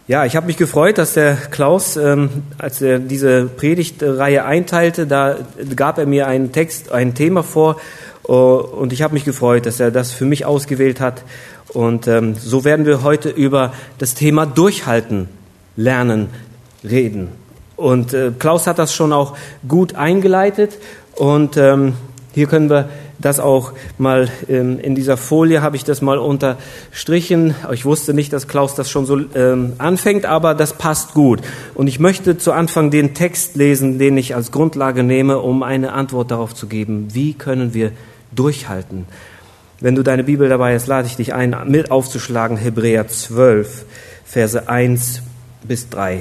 Ja, ich habe mich gefreut, dass der Klaus, als er diese Predigtreihe einteilte, da gab er mir einen Text, ein Thema vor, und ich habe mich gefreut, dass er das für mich ausgewählt hat. Und so werden wir heute über das Thema Durchhalten, Lernen reden. Und Klaus hat das schon auch gut eingeleitet, und hier können wir das auch mal in dieser Folie habe ich das mal unterstrichen. Ich wusste nicht, dass Klaus das schon so anfängt, aber das passt gut. Und ich möchte zu Anfang den Text lesen, den ich als Grundlage nehme, um eine Antwort darauf zu geben. Wie können wir durchhalten? Wenn du deine Bibel dabei hast, lade ich dich ein, mit aufzuschlagen. Hebräer 12, Verse 1 bis 3.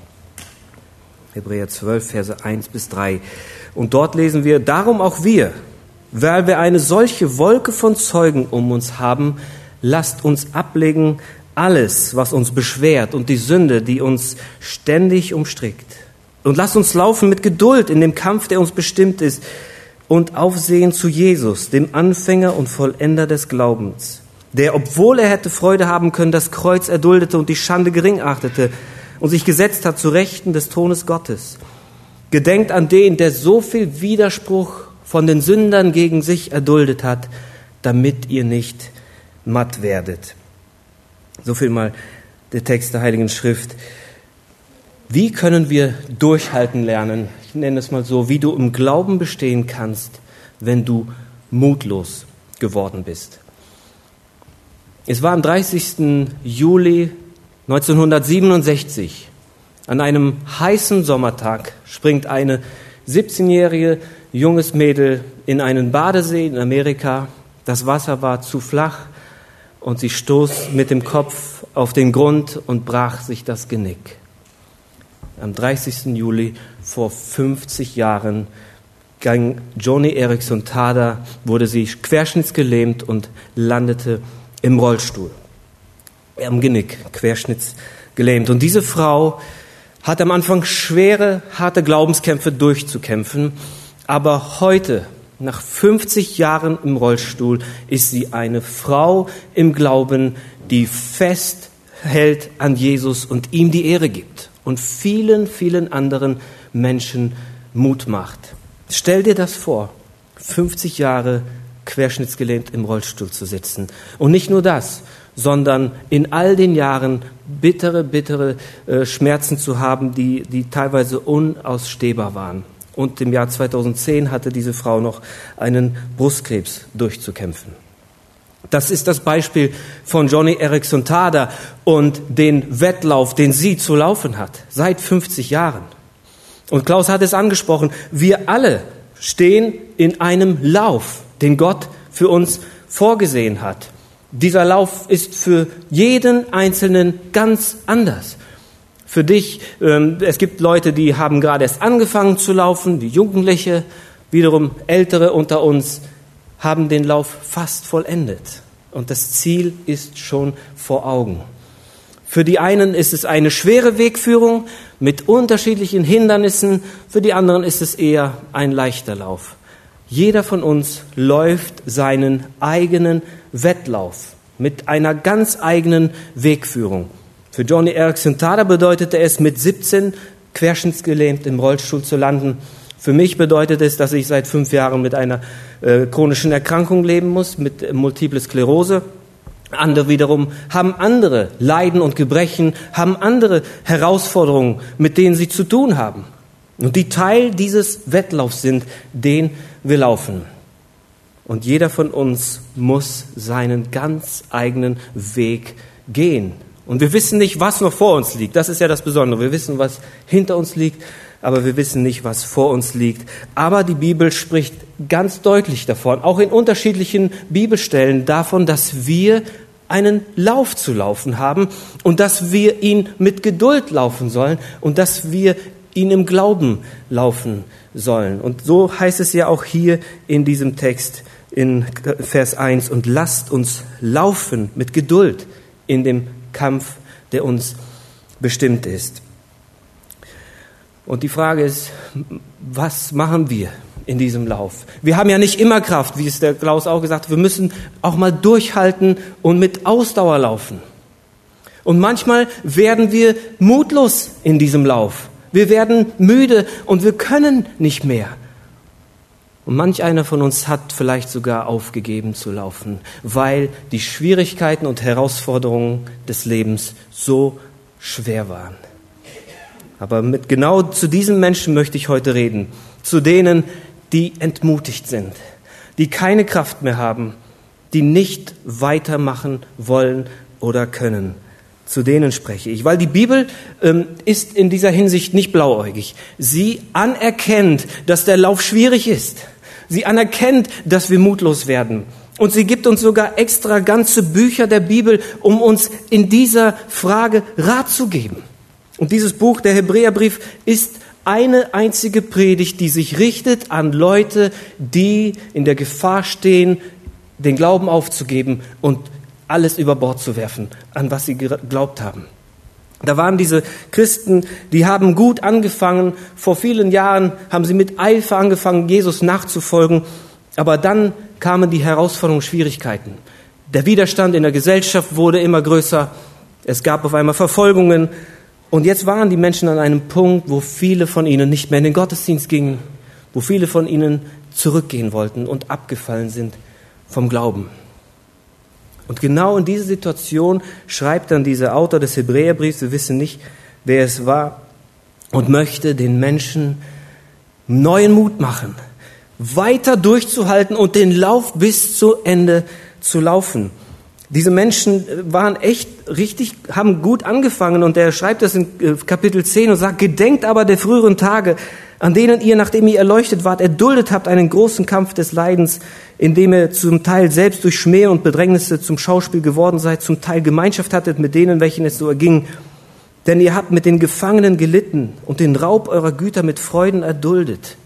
Hebräer 12, Verse 1 bis 3. Und dort lesen wir, darum auch wir, weil wir eine solche Wolke von Zeugen um uns haben, lasst uns ablegen alles, was uns beschwert und die Sünde, die uns ständig umstrickt. Und lasst uns laufen mit Geduld in dem Kampf, der uns bestimmt ist, und aufsehen zu Jesus, dem Anfänger und Vollender des Glaubens, der, obwohl er hätte Freude haben können, das Kreuz erduldete und die Schande gering achtete und sich gesetzt hat zu Rechten des Thrones Gottes. Gedenkt an den, der so viel Widerspruch von den Sündern gegen sich erduldet hat, damit ihr nicht matt werdet. So viel mal der Text der Heiligen Schrift. Wie können wir durchhalten lernen? Ich nenne es mal so, wie du im Glauben bestehen kannst, wenn du mutlos geworden bist. Es war am 30. Juli 1967. An einem heißen Sommertag springt eine 17-jährige junges Mädel in einen Badesee in Amerika. Das Wasser war zu flach und sie stoß mit dem Kopf auf den Grund und brach sich das Genick. Am 30. Juli vor 50 Jahren ging Joni Eareckson Tada, wurde sie querschnittsgelähmt und landete im Rollstuhl. Am Genick, querschnittsgelähmt. Und diese Frau hat am Anfang schwere, harte Glaubenskämpfe durchzukämpfen. Aber heute, nach 50 Jahren im Rollstuhl, ist sie eine Frau im Glauben, die festhält an Jesus und ihm die Ehre gibt und vielen, vielen anderen Menschen Mut macht. Stell dir das vor, 50 Jahre querschnittsgelähmt im Rollstuhl zu sitzen. Und nicht nur das, sondern in all den Jahren bittere Schmerzen zu haben, die teilweise unausstehbar waren. Und im Jahr 2010 hatte diese Frau noch einen Brustkrebs durchzukämpfen. Das ist das Beispiel von Joni Eareckson Tada und den Wettlauf, den sie zu laufen hat, seit 50 Jahren. Und Klaus hat es angesprochen, wir alle stehen in einem Lauf, den Gott für uns vorgesehen hat. Dieser Lauf ist für jeden Einzelnen ganz anders. Für dich, es gibt Leute, die haben gerade erst angefangen zu laufen, die Jugendliche, wiederum Ältere unter uns haben den Lauf fast vollendet. Und das Ziel ist schon vor Augen. Für die einen ist es eine schwere Wegführung mit unterschiedlichen Hindernissen, für die anderen ist es eher ein leichter Lauf. Jeder von uns läuft seinen eigenen Wettlauf mit einer ganz eigenen Wegführung. Für Joni Eareckson Tada bedeutete es, mit 17 querschnittsgelähmt im Rollstuhl zu landen. Für mich bedeutet es, dass ich seit 5 Jahren mit einer chronischen Erkrankung leben muss, mit Multiple Sklerose. Andere wiederum haben andere Leiden und Gebrechen, haben andere Herausforderungen, mit denen sie zu tun haben. Und die Teil dieses Wettlaufs sind, den wir laufen. Und jeder von uns muss seinen ganz eigenen Weg gehen. Und wir wissen nicht, was noch vor uns liegt. Das ist ja das Besondere. Wir wissen, was hinter uns liegt, aber wir wissen nicht, was vor uns liegt. Aber die Bibel spricht ganz deutlich davon, auch in unterschiedlichen Bibelstellen davon, dass wir einen Lauf zu laufen haben und dass wir ihn mit Geduld laufen sollen und dass wir ihn im Glauben laufen sollen. Und so heißt es ja auch hier in diesem Text in Vers 1, und lasst uns laufen mit Geduld in dem Kampf, der uns bestimmt ist. Und die Frage ist, was machen wir in diesem Lauf? Wir haben ja nicht immer Kraft, wie es der Klaus auch gesagt hat. Wir müssen auch mal durchhalten und mit Ausdauer laufen. Und manchmal werden wir mutlos in diesem Lauf. Wir werden müde und wir können nicht mehr. Und manch einer von uns hat vielleicht sogar aufgegeben zu laufen, weil die Schwierigkeiten und Herausforderungen des Lebens so schwer waren. Aber genau zu diesen Menschen möchte ich heute reden. Zu denen, die entmutigt sind, die keine Kraft mehr haben, die nicht weitermachen wollen oder können. Zu denen spreche ich, weil die Bibel ist in dieser Hinsicht nicht blauäugig. Sie anerkennt, dass der Lauf schwierig ist. Sie anerkennt, dass wir mutlos werden. Und sie gibt uns sogar extra ganze Bücher der Bibel, um uns in dieser Frage Rat zu geben. Und dieses Buch, der Hebräerbrief, ist eine einzige Predigt, die sich richtet an Leute, die in der Gefahr stehen, den Glauben aufzugeben und alles über Bord zu werfen, an was sie geglaubt haben. Da waren diese Christen, die haben gut angefangen. Vor vielen Jahren haben sie mit Eifer angefangen, Jesus nachzufolgen. Aber dann kamen die Herausforderungen, Schwierigkeiten. Der Widerstand in der Gesellschaft wurde immer größer. Es gab auf einmal Verfolgungen. Und jetzt waren die Menschen an einem Punkt, wo viele von ihnen nicht mehr in den Gottesdienst gingen, wo viele von ihnen zurückgehen wollten und abgefallen sind vom Glauben. Und genau in diese Situation schreibt dann dieser Autor des Hebräerbriefs, wir wissen nicht, wer es war, und möchte den Menschen neuen Mut machen, weiter durchzuhalten und den Lauf bis zu Ende zu laufen. Diese Menschen waren echt richtig, haben gut angefangen, und er schreibt das in Kapitel 10 und sagt, gedenkt aber der früheren Tage, an denen ihr, nachdem ihr erleuchtet wart, erduldet habt einen großen Kampf des Leidens, in dem ihr zum Teil selbst durch Schmäh und Bedrängnisse zum Schauspiel geworden seid, zum Teil Gemeinschaft hattet mit denen, welchen es so erging. Denn ihr habt mit den Gefangenen gelitten und den Raub eurer Güter mit Freuden erduldet.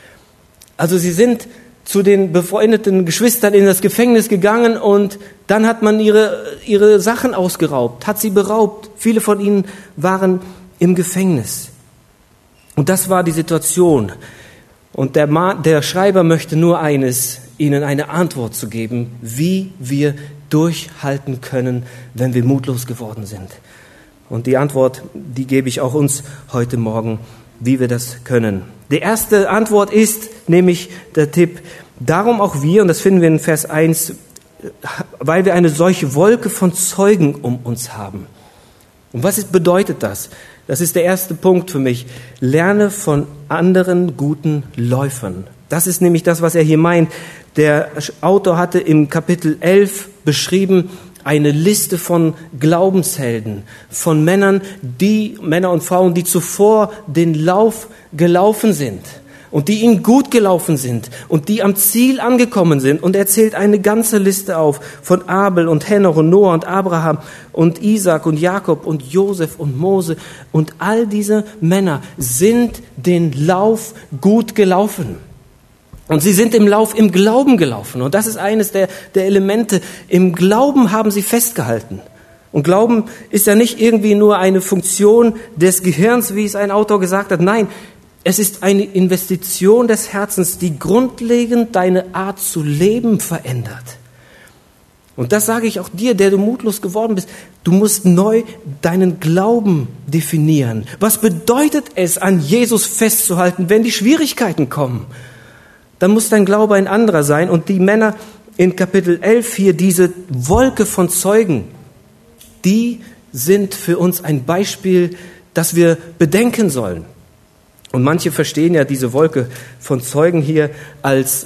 Also sie sind zu den befreundeten Geschwistern in das Gefängnis gegangen, und dann hat man ihre Sachen ausgeraubt, hat sie beraubt. Viele von ihnen waren im Gefängnis. Und das war die Situation. Und der Schreiber möchte nur eines, ihnen eine Antwort zu geben, wie wir durchhalten können, wenn wir mutlos geworden sind. Und die Antwort, die gebe ich auch uns heute Morgen, wie wir das können. Die erste Antwort ist nämlich der Tipp, darum auch wir, und das finden wir in Vers 1, weil wir eine solche Wolke von Zeugen um uns haben. Und was bedeutet das? Das ist der erste Punkt für mich. Lerne von anderen guten Läufern. Das ist nämlich das, was er hier meint. Der Autor hatte im Kapitel 11 beschrieben, eine Liste von Glaubenshelden, von Männer und Frauen, die zuvor den Lauf gelaufen sind und die ihnen gut gelaufen sind und die am Ziel angekommen sind. Und er zählt eine ganze Liste auf von Abel und Henoch und Noah und Abraham und Isaac und Jakob und Josef und Mose. Und all diese Männer sind den Lauf gut gelaufen. Und sie sind im Lauf im Glauben gelaufen. Und das ist eines der Elemente. Im Glauben haben sie festgehalten. Und Glauben ist ja nicht irgendwie nur eine Funktion des Gehirns, wie es ein Autor gesagt hat. Nein, es ist eine Investition des Herzens, die grundlegend deine Art zu leben verändert. Und das sage ich auch dir, der du mutlos geworden bist. Du musst neu deinen Glauben definieren. Was bedeutet es, an Jesus festzuhalten, wenn die Schwierigkeiten kommen? Dann muss dein Glaube ein anderer sein. Und die Männer in Kapitel 11 hier, diese Wolke von Zeugen, die sind für uns ein Beispiel, das wir bedenken sollen. Und manche verstehen ja diese Wolke von Zeugen hier als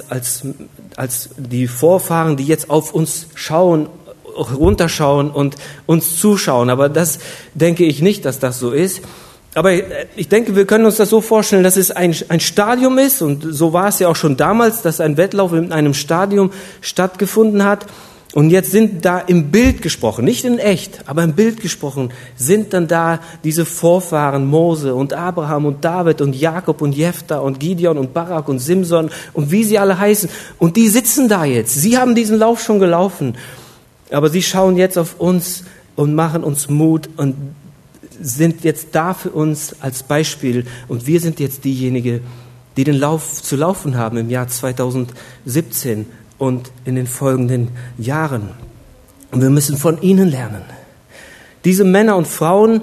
die Vorfahren, die jetzt auf uns schauen, runterschauen und uns zuschauen. Aber das denke ich nicht, dass das so ist. Aber ich denke, wir können uns das so vorstellen, dass es ein Stadium ist, und so war es ja auch schon damals, dass ein Wettlauf in einem Stadium stattgefunden hat. Und jetzt sind da im Bild gesprochen, nicht in echt, aber im Bild gesprochen, sind dann da diese Vorfahren Mose und Abraham und David und Jakob und Jephthah und Gideon und Barak und Simson und wie sie alle heißen. Und die sitzen da jetzt. Sie haben diesen Lauf schon gelaufen, aber sie schauen jetzt auf uns und machen uns Mut und sind jetzt da für uns als Beispiel. Und wir sind jetzt diejenigen, die den Lauf zu laufen haben im Jahr 2017 und in den folgenden Jahren. Und wir müssen von ihnen lernen. Diese Männer und Frauen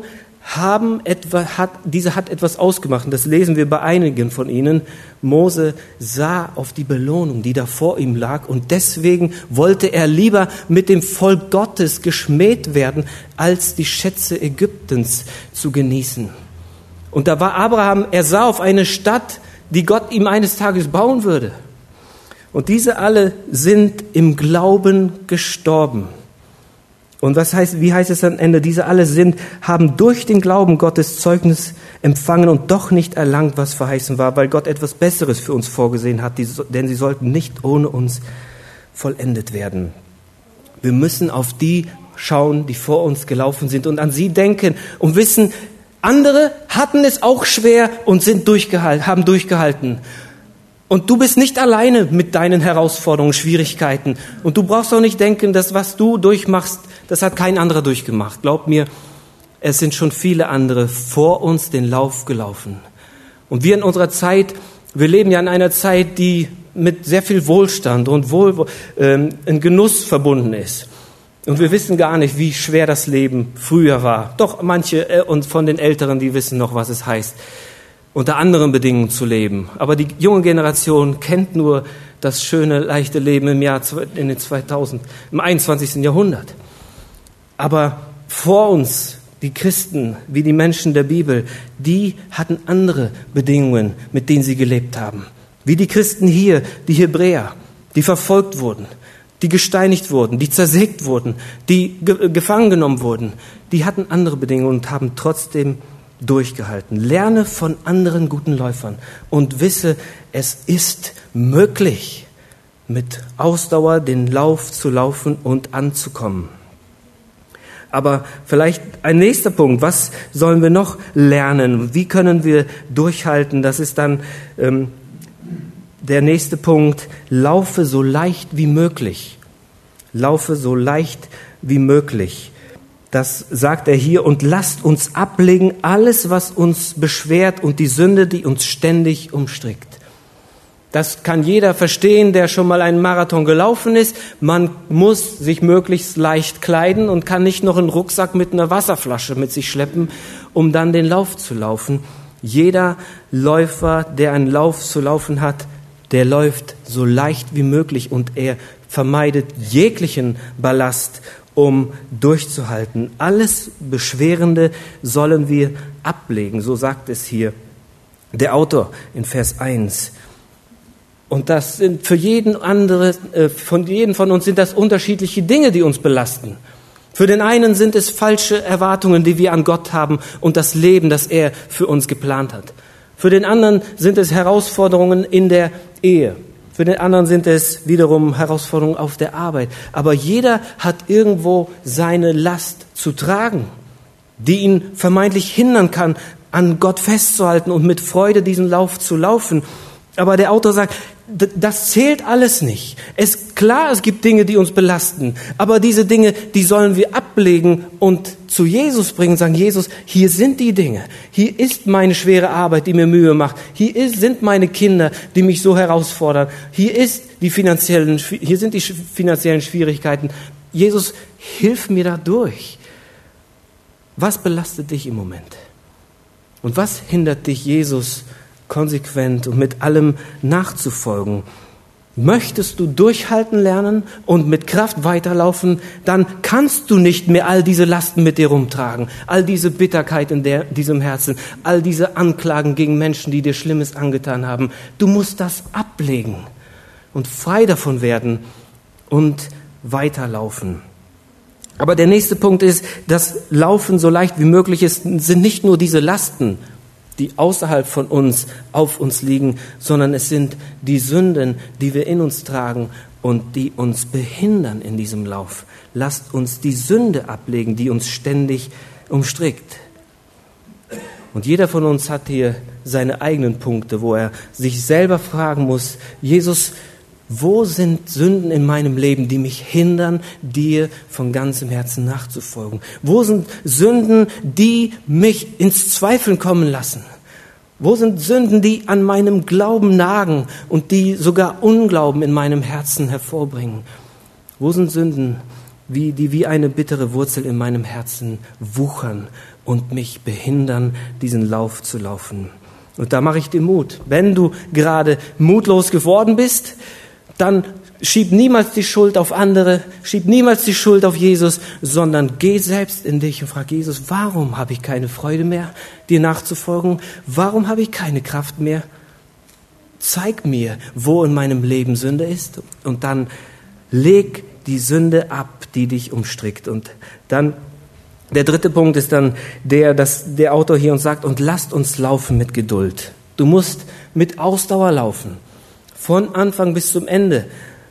hat etwas ausgemacht. Und das lesen wir bei einigen von ihnen. Mose sah auf die Belohnung, die da vor ihm lag. Und deswegen wollte er lieber mit dem Volk Gottes geschmäht werden, als die Schätze Ägyptens zu genießen. Und da war Abraham, er sah auf eine Stadt, die Gott ihm eines Tages bauen würde. Und diese alle sind im Glauben gestorben. Und wie heißt es am Ende? Diese alle haben durch den Glauben Gottes Zeugnis empfangen und doch nicht erlangt, was verheißen war, weil Gott etwas Besseres für uns vorgesehen hat, denn sie sollten nicht ohne uns vollendet werden. Wir müssen auf die schauen, die vor uns gelaufen sind und an sie denken und wissen, andere hatten es auch schwer und haben durchgehalten. Und du bist nicht alleine mit deinen Herausforderungen, Schwierigkeiten. Und du brauchst auch nicht denken, dass was du durchmachst, das hat kein anderer durchgemacht. Glaub mir, es sind schon viele andere vor uns den Lauf gelaufen. Und wir in unserer Zeit, wir leben ja in einer Zeit, die mit sehr viel Wohlstand und in Genuss verbunden ist. Und wir wissen gar nicht, wie schwer das Leben früher war. Doch manche und von den Älteren, die wissen noch, was es heißt, unter anderen Bedingungen zu leben. Aber die junge Generation kennt nur das schöne, leichte Leben im 21. Jahrhundert. Aber vor uns, die Christen, wie die Menschen der Bibel, die hatten andere Bedingungen, mit denen sie gelebt haben. Wie die Christen hier, die Hebräer, die verfolgt wurden, die gesteinigt wurden, die zersägt wurden, die gefangen genommen wurden. Die hatten andere Bedingungen und haben trotzdem durchgehalten. Lerne von anderen guten Läufern und wisse, es ist möglich, mit Ausdauer den Lauf zu laufen und anzukommen. Aber vielleicht ein nächster Punkt, was sollen wir noch lernen? Wie können wir durchhalten? Das ist dann der nächste Punkt, laufe so leicht wie möglich. Laufe so leicht wie möglich. Das sagt er hier, und lasst uns ablegen alles, was uns beschwert und die Sünde, die uns ständig umstrickt. Das kann jeder verstehen, der schon mal einen Marathon gelaufen ist. Man muss sich möglichst leicht kleiden und kann nicht noch einen Rucksack mit einer Wasserflasche mit sich schleppen, um dann den Lauf zu laufen. Jeder Läufer, der einen Lauf zu laufen hat, der läuft so leicht wie möglich und er vermeidet jeglichen Ballast, um durchzuhalten. Alles Beschwerende sollen wir ablegen, so sagt es hier der Autor in Vers 1. Und das sind von jedem von uns sind das unterschiedliche Dinge, die uns belasten. Für den einen sind es falsche Erwartungen, die wir an Gott haben und das Leben, das er für uns geplant hat. Für den anderen sind es Herausforderungen in der Ehe. Für den anderen sind es wiederum Herausforderungen auf der Arbeit. Aber jeder hat irgendwo seine Last zu tragen, die ihn vermeintlich hindern kann, an Gott festzuhalten und mit Freude diesen Lauf zu laufen. Aber der Autor sagt, das zählt alles nicht. Klar, es gibt Dinge, die uns belasten, aber diese Dinge, die sollen wir ablegen und zu Jesus bringen, sagen, Jesus, hier sind die Dinge. Hier ist meine schwere Arbeit, die mir Mühe macht. Sind meine Kinder, die mich so herausfordern. Hier sind die finanziellen Schwierigkeiten. Jesus, hilf mir da durch. Was belastet dich im Moment? Und was hindert dich, Jesus konsequent und mit allem nachzufolgen? Möchtest du durchhalten lernen und mit Kraft weiterlaufen, dann kannst du nicht mehr all diese Lasten mit dir rumtragen, all diese Bitterkeit in diesem Herzen, all diese Anklagen gegen Menschen, die dir Schlimmes angetan haben. Du musst das ablegen und frei davon werden und weiterlaufen. Aber der nächste Punkt ist, dass Laufen so leicht wie möglich ist, sind nicht nur diese Lasten, die außerhalb von uns auf uns liegen, sondern es sind die Sünden, die wir in uns tragen und die uns behindern in diesem Lauf. Lasst uns die Sünde ablegen, die uns ständig umstrickt. Und jeder von uns hat hier seine eigenen Punkte, wo er sich selber fragen muss, Jesus, wo sind Sünden in meinem Leben, die mich hindern, dir von ganzem Herzen nachzufolgen? Wo sind Sünden, die mich ins Zweifeln kommen lassen? Wo sind Sünden, die an meinem Glauben nagen und die sogar Unglauben in meinem Herzen hervorbringen? Wo sind Sünden, die wie eine bittere Wurzel in meinem Herzen wuchern und mich behindern, diesen Lauf zu laufen. Und da mache ich dir Mut. Wenn du gerade mutlos geworden bist, dann schieb niemals die Schuld auf andere, schieb niemals die Schuld auf Jesus, sondern geh selbst in dich und frag Jesus, warum habe ich keine Freude mehr, dir nachzufolgen? Warum habe ich keine Kraft mehr? Zeig mir, wo in meinem Leben Sünde ist, und dann leg die Sünde ab, die dich umstrickt. Und dann der dritte Punkt ist dann dass der Autor hier uns sagt, und lasst uns laufen mit Geduld. Du musst mit Ausdauer laufen, von Anfang bis zum Ende.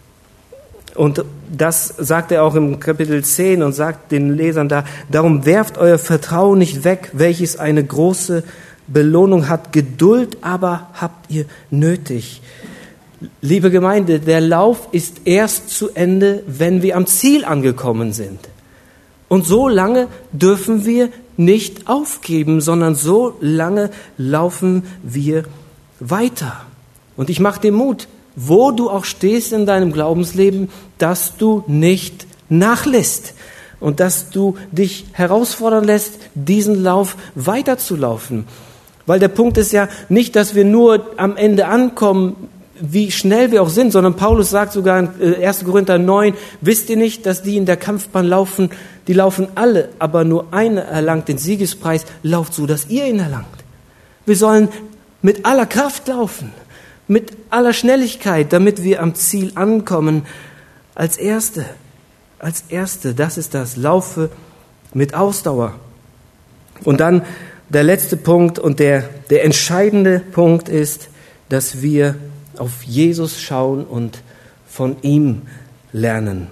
Und das sagt er auch im Kapitel 10 und sagt den Lesern da, darum werft euer Vertrauen nicht weg, welches eine große Belohnung hat. Geduld aber habt ihr nötig. Liebe Gemeinde, der Lauf ist erst zu Ende, wenn wir am Ziel angekommen sind. Und so lange dürfen wir nicht aufgeben, sondern so lange laufen wir weiter. Und ich mache dir Mut, wo du auch stehst in deinem Glaubensleben, dass du nicht nachlässt und dass du dich herausfordern lässt, diesen Lauf weiterzulaufen. Weil der Punkt ist ja nicht, dass wir nur am Ende ankommen, wie schnell wir auch sind, sondern Paulus sagt sogar in 1. Korinther 9, wisst ihr nicht, dass die in der Kampfbahn laufen, die laufen alle, aber nur einer erlangt den Siegespreis, lauft so, dass ihr ihn erlangt. Wir sollen mit aller Kraft laufen, mit aller Schnelligkeit, damit wir am Ziel ankommen. Als Erste, das ist das, laufe mit Ausdauer. Und dann der letzte Punkt und der entscheidende Punkt ist, dass wir auf Jesus schauen und von ihm lernen.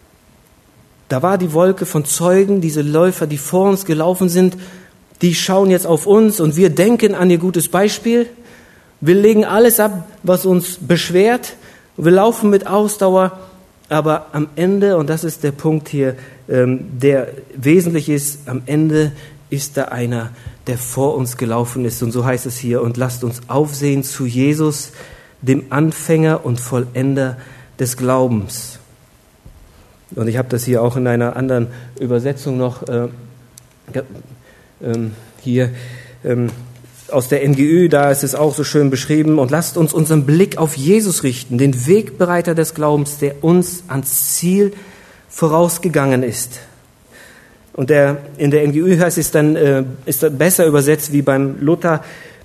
Da war die Wolke von Zeugen, diese Läufer, die vor uns gelaufen sind, die schauen jetzt auf uns und wir denken an ihr gutes Beispiel. Wir legen alles ab, was uns beschwert. Wir laufen mit Ausdauer, aber am Ende, und das ist der Punkt hier, der wesentlich ist, am Ende ist da einer, der vor uns gelaufen ist. Und so heißt es hier, und lasst uns aufsehen zu Jesus, dem Anfänger und Vollender des Glaubens. Und ich habe das hier auch in einer anderen Übersetzung noch aus der NGÜ, da ist es auch so schön beschrieben. Und lasst uns unseren Blick auf Jesus richten, den Wegbereiter des Glaubens, der uns ans Ziel vorausgegangen ist. Und in der NGÜ heißt es dann, ist das besser übersetzt wie beim Luther,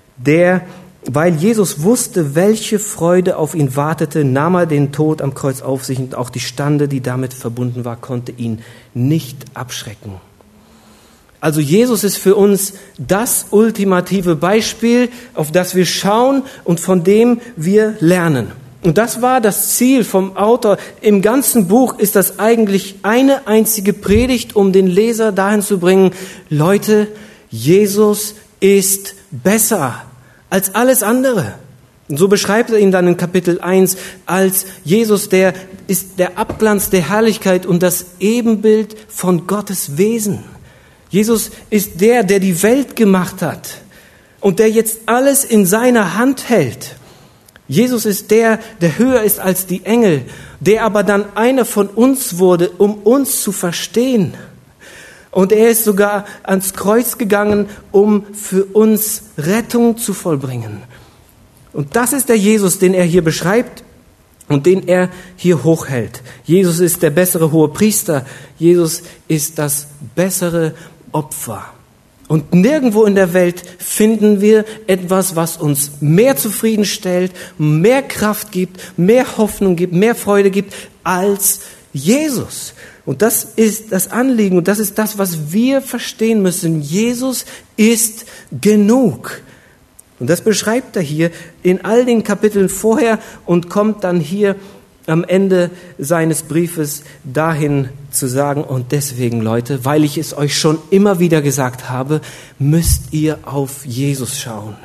weil Jesus wusste, welche Freude auf ihn wartete, nahm er den Tod am Kreuz auf sich, und auch die Schande, die damit verbunden war, konnte ihn nicht abschrecken. Also Jesus ist für uns das ultimative Beispiel, auf das wir schauen und von dem wir lernen. Und das war das Ziel vom Autor. Im ganzen Buch ist das eigentlich eine einzige Predigt, um den Leser dahin zu bringen, Leute, Jesus ist besser als alles andere. Und so beschreibt er ihn dann in Kapitel 1 als Jesus, der ist der Abglanz der Herrlichkeit und das Ebenbild von Gottes Wesen. Jesus ist der die Welt gemacht hat und der jetzt alles in seiner Hand hält. Jesus ist der höher ist als die Engel, der aber dann einer von uns wurde, um uns zu verstehen. Und er ist sogar ans Kreuz gegangen, um für uns Rettung zu vollbringen. Und das ist der Jesus, den er hier beschreibt und den er hier hochhält. Jesus ist der bessere Hohepriester. Jesus ist das bessere Opfer. Und nirgendwo in der Welt finden wir etwas, was uns mehr zufriedenstellt, mehr Kraft gibt, mehr Hoffnung gibt, mehr Freude gibt als Jesus. Und das ist das Anliegen und das ist das, was wir verstehen müssen. Jesus ist genug. Und das beschreibt er hier in all den Kapiteln vorher und kommt dann hier am Ende seines Briefes dahin zu sagen, und deswegen, Leute, weil ich es euch schon immer wieder gesagt habe, müsst ihr auf Jesus schauen.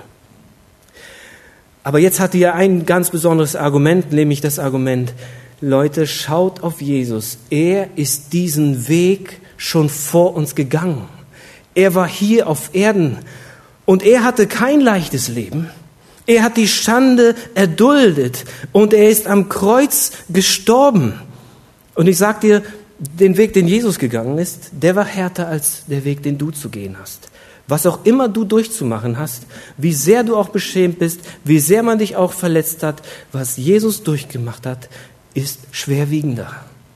Aber jetzt hat er ein ganz besonderes Argument, nämlich das Argument, Leute, schaut auf Jesus. Er ist diesen Weg schon vor uns gegangen. Er war hier auf Erden und er hatte kein leichtes Leben. Er hat die Schande erduldet und er ist am Kreuz gestorben. Und ich sag dir, den Weg, den Jesus gegangen ist, der war härter als der Weg, den du zu gehen hast. Was auch immer du durchzumachen hast, wie sehr du auch beschämt bist, wie sehr man dich auch verletzt hat, was Jesus durchgemacht hat, ist schwerwiegender.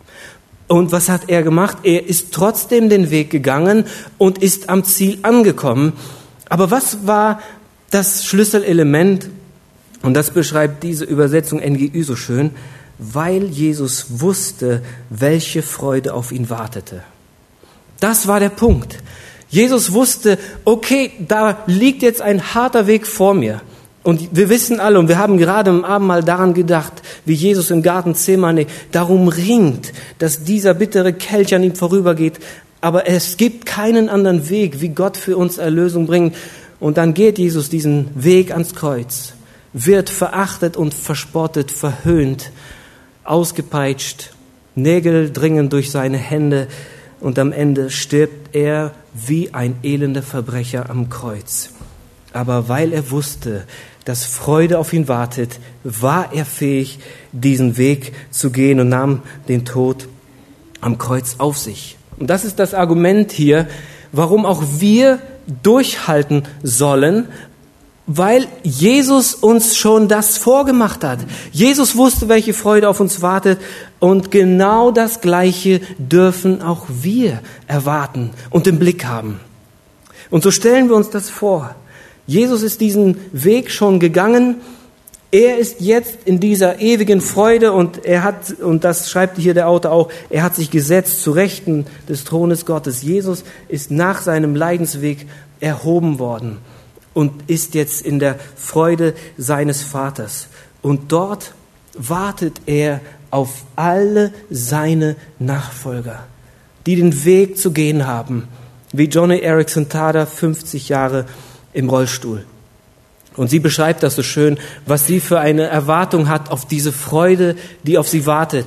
Und was hat er gemacht? Er ist trotzdem den Weg gegangen und ist am Ziel angekommen. Aber was war das Schlüsselelement? Und das beschreibt diese Übersetzung NGÜ so schön: weil Jesus wusste, welche Freude auf ihn wartete. Das war der Punkt. Jesus wusste, okay, da liegt jetzt ein harter Weg vor mir. Und wir wissen alle, und wir haben gerade im Abendmahl daran gedacht, wie Jesus im Garten Gethsemane darum ringt, dass dieser bittere Kelch an ihm vorübergeht. Aber es gibt keinen anderen Weg, wie Gott für uns Erlösung bringt. Und dann geht Jesus diesen Weg ans Kreuz, wird verachtet und verspottet, verhöhnt, ausgepeitscht, Nägel dringen durch seine Hände und am Ende stirbt er wie ein elender Verbrecher am Kreuz. Aber weil er wusste, dass Freude auf ihn wartet, war er fähig, diesen Weg zu gehen und nahm den Tod am Kreuz auf sich. Und das ist das Argument hier, warum auch wir durchhalten sollen, weil Jesus uns schon das vorgemacht hat. Jesus wusste, welche Freude auf uns wartet, und genau das Gleiche dürfen auch wir erwarten und im Blick haben. Und so stellen wir uns das vor. Jesus ist diesen Weg schon gegangen. Er ist jetzt in dieser ewigen Freude und er hat, und das schreibt hier der Autor auch, er hat sich gesetzt zu Rechten des Thrones Gottes. Jesus ist nach seinem Leidensweg erhoben worden und ist jetzt in der Freude seines Vaters. Und dort wartet er auf alle seine Nachfolger, die den Weg zu gehen haben, wie Joni Eareckson Tada, 50 Jahre im Rollstuhl. Und sie beschreibt das so schön, was sie für eine Erwartung hat auf diese Freude, die auf sie wartet.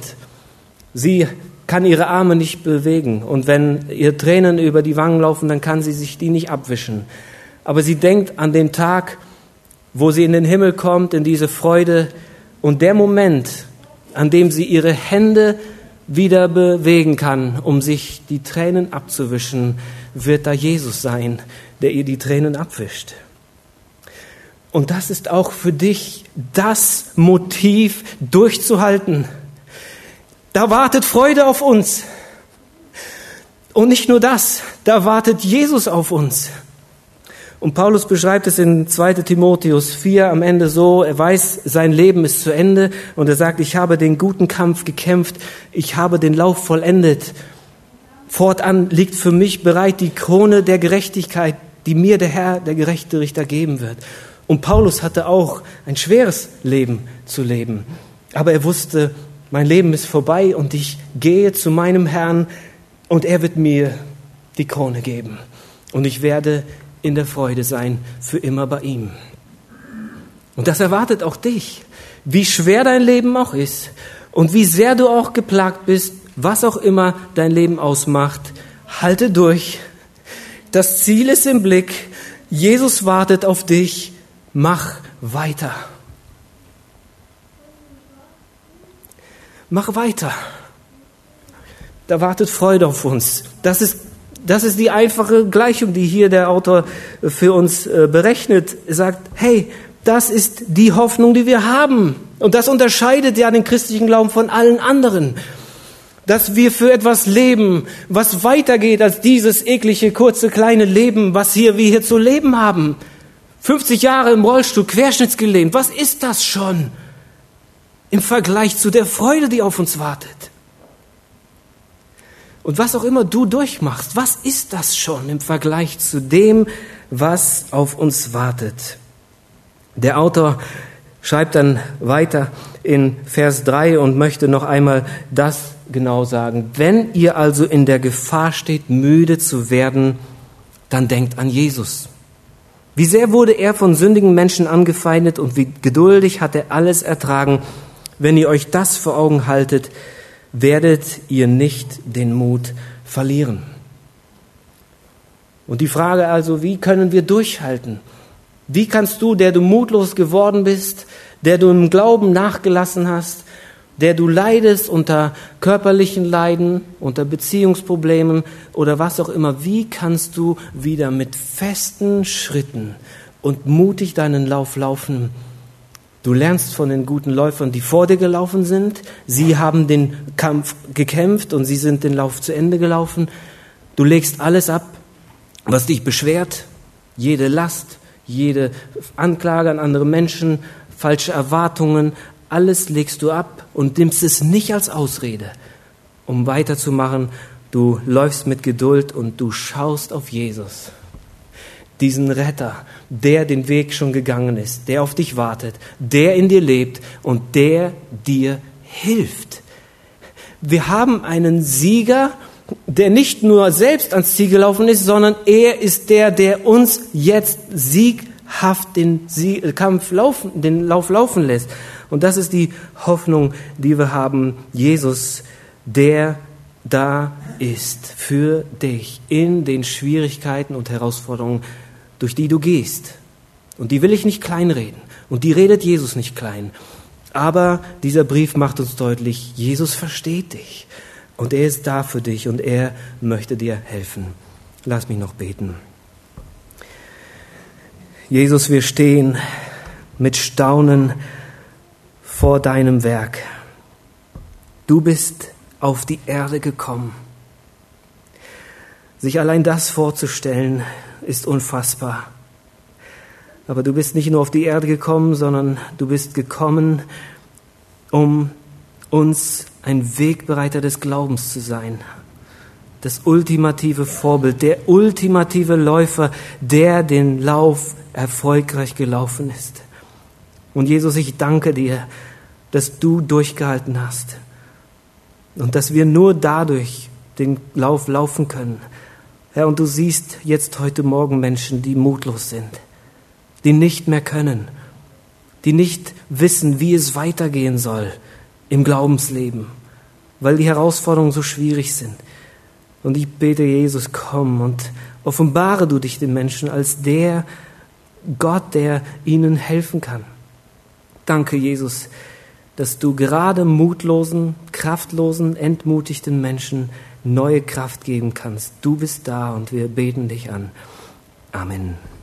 Sie kann ihre Arme nicht bewegen und wenn ihr Tränen über die Wangen laufen, dann kann sie sich die nicht abwischen. Aber sie denkt an den Tag, wo sie in den Himmel kommt, in diese Freude, und der Moment, an dem sie ihre Hände wieder bewegen kann, um sich die Tränen abzuwischen, wird da Jesus sein, der ihr die Tränen abwischt. Und das ist auch für dich das Motiv, durchzuhalten. Da wartet Freude auf uns. Und nicht nur das, da wartet Jesus auf uns. Und Paulus beschreibt es in 2. Timotheus 4 am Ende so: Er weiß, sein Leben ist zu Ende, und er sagt, ich habe den guten Kampf gekämpft, ich habe den Lauf vollendet. Fortan liegt für mich bereit die Krone der Gerechtigkeit, die mir der Herr, der gerechte Richter, geben wird. Und Paulus hatte auch ein schweres Leben zu leben. Aber er wusste, mein Leben ist vorbei und ich gehe zu meinem Herrn und er wird mir die Krone geben. Und ich werde in der Freude sein, für immer bei ihm. Und das erwartet auch dich. Wie schwer dein Leben auch ist und wie sehr du auch geplagt bist, was auch immer dein Leben ausmacht, halte durch. Das Ziel ist im Blick. Jesus wartet auf dich. Mach weiter. Mach weiter. Da wartet Freude auf uns. Das ist die einfache Gleichung, die hier der Autor für uns berechnet. Er sagt, hey, das ist die Hoffnung, die wir haben. Und das unterscheidet ja den christlichen Glauben von allen anderen. Dass wir für etwas leben, was weitergeht als dieses eklige, kurze, kleine Leben, was wir hier zu leben haben. 50 Jahre im Rollstuhl, querschnittsgelähmt. Was ist das schon im Vergleich zu der Freude, die auf uns wartet? Und was auch immer du durchmachst, was ist das schon im Vergleich zu dem, was auf uns wartet? Der Autor schreibt dann weiter in Vers 3 und möchte noch einmal das genau sagen. Wenn ihr also in der Gefahr steht, müde zu werden, dann denkt an Jesus. Wie sehr wurde er von sündigen Menschen angefeindet und wie geduldig hat er alles ertragen. Wenn ihr euch das vor Augen haltet, werdet ihr nicht den Mut verlieren. Und die Frage also, wie können wir durchhalten? Wie kannst du, der du mutlos geworden bist, der du im Glauben nachgelassen hast, der du leidest unter körperlichen Leiden, unter Beziehungsproblemen oder was auch immer, wie kannst du wieder mit festen Schritten und mutig deinen Lauf laufen? Du lernst von den guten Läufern, die vor dir gelaufen sind. Sie haben den Kampf gekämpft und sie sind den Lauf zu Ende gelaufen. Du legst alles ab, was dich beschwert, jede Last, jede Anklage an andere Menschen, falsche Erwartungen, alles legst du ab und nimmst es nicht als Ausrede, um weiterzumachen. Du läufst mit Geduld und du schaust auf Jesus, diesen Retter, der den Weg schon gegangen ist, der auf dich wartet, der in dir lebt und der dir hilft. Wir haben einen Sieger, der nicht nur selbst ans Ziel gelaufen ist, sondern er ist der uns jetzt sieghaft den Lauf laufen lässt. Und das ist die Hoffnung, die wir haben. Jesus, der da ist für dich in den Schwierigkeiten und Herausforderungen, durch die du gehst. Und die will ich nicht kleinreden. Und die redet Jesus nicht klein. Aber dieser Brief macht uns deutlich, Jesus versteht dich. Und er ist da für dich und er möchte dir helfen. Lass mich noch beten. Jesus, wir stehen mit Staunen vor deinem Werk. Du bist auf die Erde gekommen. Sich allein das vorzustellen, ist unfassbar. Aber du bist nicht nur auf die Erde gekommen, sondern du bist gekommen, um uns ein Wegbereiter des Glaubens zu sein. Das ultimative Vorbild, der ultimative Läufer, der den Lauf erfolgreich gelaufen ist. Und Jesus, ich danke dir, dass du durchgehalten hast und dass wir nur dadurch den Lauf laufen können. Herr, und du siehst jetzt heute Morgen Menschen, die mutlos sind, die nicht mehr können, die nicht wissen, wie es weitergehen soll im Glaubensleben, weil die Herausforderungen so schwierig sind. Und ich bete, Jesus, komm und offenbare du dich den Menschen als der Gott, der ihnen helfen kann. Danke, Jesus, dass du gerade mutlosen, kraftlosen, entmutigten Menschen neue Kraft geben kannst. Du bist da und wir beten dich an. Amen.